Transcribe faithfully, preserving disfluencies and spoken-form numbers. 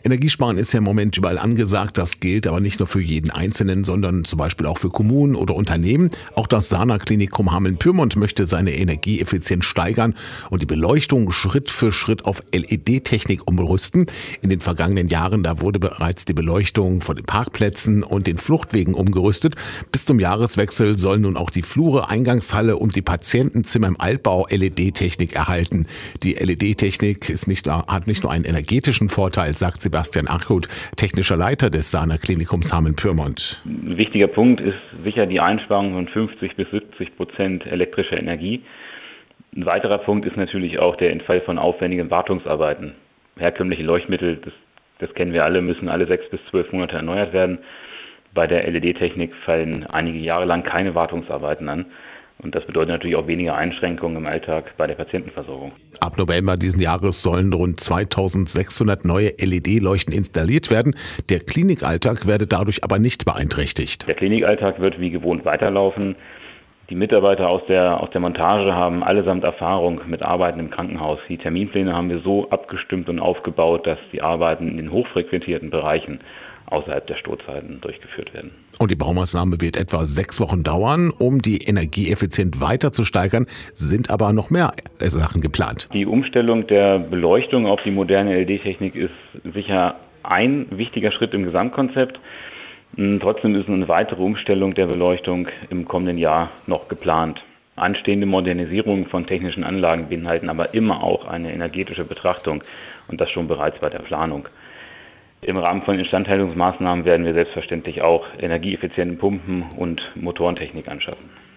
Energiesparen ist ja im Moment überall angesagt. Das gilt aber nicht nur für jeden Einzelnen, sondern zum Beispiel auch für Kommunen oder Unternehmen. Auch das Sana-Klinikum Hameln-Pyrmont möchte seine Energieeffizienz steigern und die Beleuchtung Schritt für Schritt auf L E D-Technik umrüsten. In den vergangenen Jahren, da wurde bereits die Beleuchtung von den Parkplätzen und den Fluchtwegen umgerüstet. Bis zum Jahreswechsel sollen nun auch die Flure, Eingangshalle und die Patientenzimmer im Altbau L E D-Technik erhalten. Die L E D-Technik ist nicht, hat nicht nur einen energetischen Vorteil, sagt Sebastian Achut, technischer Leiter des Sana-Klinikums Hameln-Pyrmont. Ein wichtiger Punkt ist sicher die Einsparung von fünfzig bis siebzig Prozent elektrischer Energie. Ein weiterer Punkt ist natürlich auch der Entfall von aufwendigen Wartungsarbeiten. Herkömmliche Leuchtmittel, das, das kennen wir alle, müssen alle sechs bis zwölf Monate erneuert werden. Bei der L E D-Technik fallen einige Jahre lang keine Wartungsarbeiten an. Und das bedeutet natürlich auch weniger Einschränkungen im Alltag bei der Patientenversorgung. Ab November diesen Jahres sollen rund zweitausendsechshundert neue L E D-Leuchten installiert werden. Der Klinikalltag werde dadurch aber nicht beeinträchtigt. Der Klinikalltag wird wie gewohnt weiterlaufen. Die Mitarbeiter aus der, aus der Montage haben allesamt Erfahrung mit Arbeiten im Krankenhaus. Die Terminpläne haben wir so abgestimmt und aufgebaut, dass die Arbeiten in den hochfrequentierten Bereichen außerhalb der Stoßzeiten durchgeführt werden. Und die Baumaßnahme wird etwa sechs Wochen dauern. Um die Energieeffizienz weiter zu steigern, sind aber noch mehr Sachen geplant. Die Umstellung der Beleuchtung auf die moderne L E D-Technik ist sicher ein wichtiger Schritt im Gesamtkonzept. Trotzdem ist eine weitere Umstellung der Beleuchtung im kommenden Jahr noch geplant. Anstehende Modernisierungen von technischen Anlagen beinhalten aber immer auch eine energetische Betrachtung und das schon bereits bei der Planung. Im Rahmen von Instandhaltungsmaßnahmen werden wir selbstverständlich auch energieeffiziente Pumpen und Motorentechnik anschaffen.